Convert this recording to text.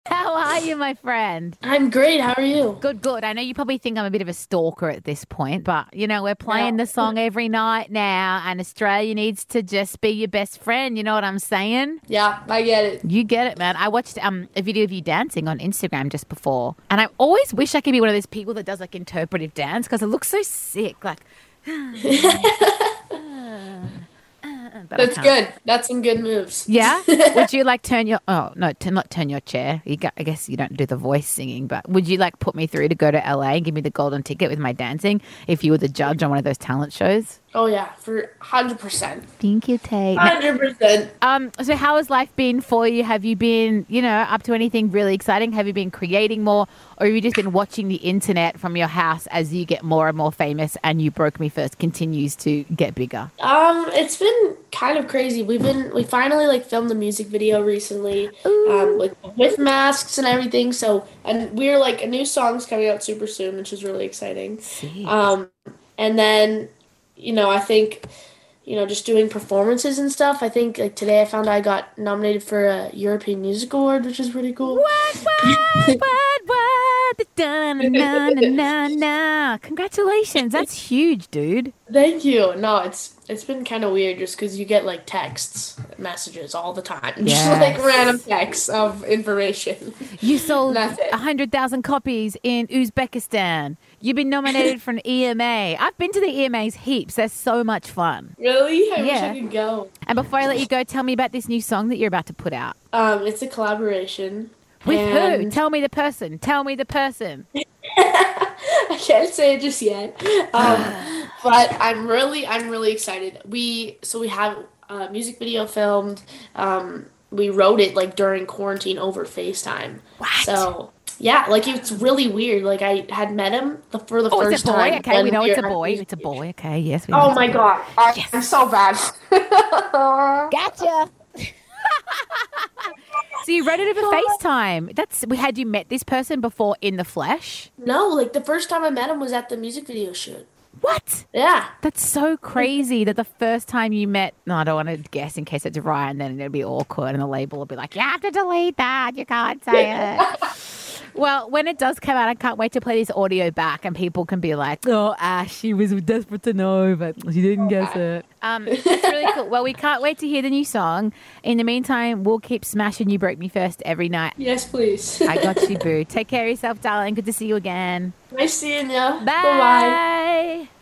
How are you, my friend? I'm great. How are you? Good, good. I know you probably think I'm a bit of a stalker at this point, but we're playing Yeah. the song every night now, and Australia needs to just be your best friend. You know what I'm saying? Yeah, I get it. You get it, man. I watched a video of you dancing on Instagram just before, and I always wish I could be one of those people that does like interpretive dance because it looks so sick. Like, but I That's can't. good. That's some good moves. Yeah. Would you like turn your no, to not turn your chair. I guess you don't do the voice singing, but would you like put me through to go to LA and give me the golden ticket with my dancing if you were the judge on one of those talent shows? Oh yeah, for 100%. Thank you, Tate. 100%. So how has life been for you? Have you been, up to anything really exciting? Have you been creating more, or have you just been watching the internet from your house as you get more and more famous and You Broke Me First continues to get bigger? It's been kind of crazy. We finally like filmed the music video recently, Ooh. with masks and everything. So, and we're like a new song's coming out super soon, which is really exciting. Sick. And then, I think, just doing performances and stuff. I think like today I found I got nominated for a European Music Award, which is pretty cool. What? Da-na-na-na-na-na. Congratulations. That's huge, dude. Thank you. No, it's been kind of weird just because you get like texts, messages all the time, just like random Yes. texts of information. You sold That's it. 100,000 copies in Uzbekistan. You've been nominated for an EMA. I've been to the EMAs heaps. They're so much fun. Really? I wish Yeah. I could go. And before I let you go, tell me about this new song that you're about to put out. It's a collaboration, With who? and Tell me the person. Tell me the person. I can't say it just yet. But I'm really excited. We have a music video filmed. We wrote it like during quarantine over FaceTime. What? So yeah, like it's really weird. Like I had met him for the Oh, it's first a boy. time Okay, we when know we it's a were at boy. music It's a video. boy. Okay, yes, we know Oh it's a my boy. God, I'm Yes. so bad. Gotcha. So you wrote it over FaceTime. We had you met this person before in the flesh. No, like the first time I met him was at the music video shoot. What? Yeah. That's so crazy that the first time you met, no, I don't want to guess in case it's Ryan, then it'll be awkward and the label will be like, you have to delete that. You can't say it. Well, when it does come out, I can't wait to play this audio back and people can be like, oh, Ash, she was desperate to know, but she didn't guess it. That's really cool. Well, we can't wait to hear the new song. In the meantime, we'll keep smashing You Broke Me First every night. Yes, please. I got you, boo. Take care of yourself, darling. Good to see you again. Nice seeing ya. Bye bye. Bye.